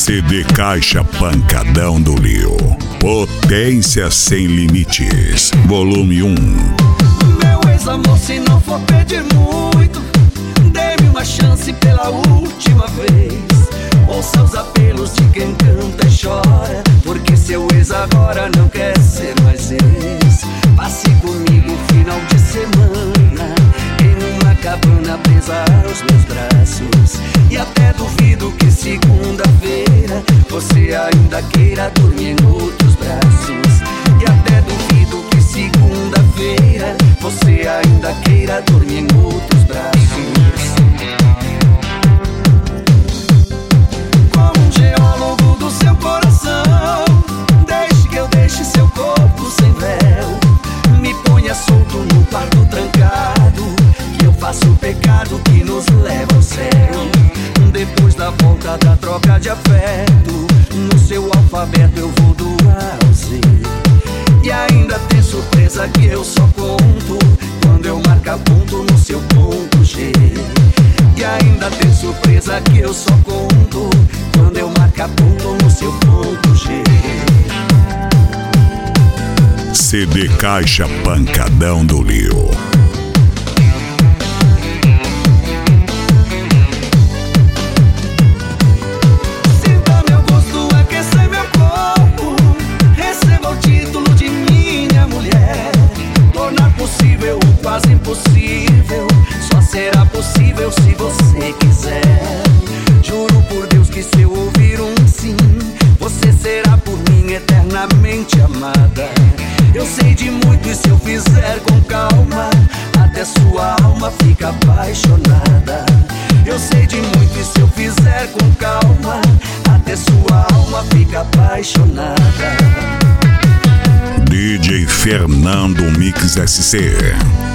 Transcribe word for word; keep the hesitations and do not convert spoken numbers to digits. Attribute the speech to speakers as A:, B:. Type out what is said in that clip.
A: C D Caixa Pancadão do Lio. Potência sem limites. Volume um.
B: Meu ex-amor, se não for pedir muito, dê-me uma chance pela última vez. Ouça os apelos de quem canta e chora, porque seu ex agora não quer ser mais ex. Passe comigo um final de semana em uma cabana presa aos meus braços. E até duvido que segunda-feira você ainda queira dormir em outros braços. E até duvido que segunda-feira você ainda queira dormir em outros braços. Como um geólogo do seu coração, deixe que eu deixe seu corpo sem véu. Me ponha solto no quarto trancado, que eu faço o pecado que nos leva ao céu. Depois da volta da troca de afeto, no seu alfabeto eu vou do A ao Z. E ainda tem surpresa que eu só conto quando eu marcar ponto no seu ponto G. E ainda tem surpresa que eu só conto quando eu marcar ponto no seu ponto G.
A: C D Caixa Pancadão do Lio.
B: Sinta meu gosto, aquecer meu corpo, receba o título de minha mulher. Tornar possível o quase impossível só será possível se você quiser. Juro por Deus que se eu ouvir um sim, você será por mim eternamente amada. Eu sei de muito e se eu fizer com calma, até sua alma fica apaixonada. Eu sei de muito e se eu fizer com calma, até sua alma fica apaixonada.
A: D J Fernando Mix S C.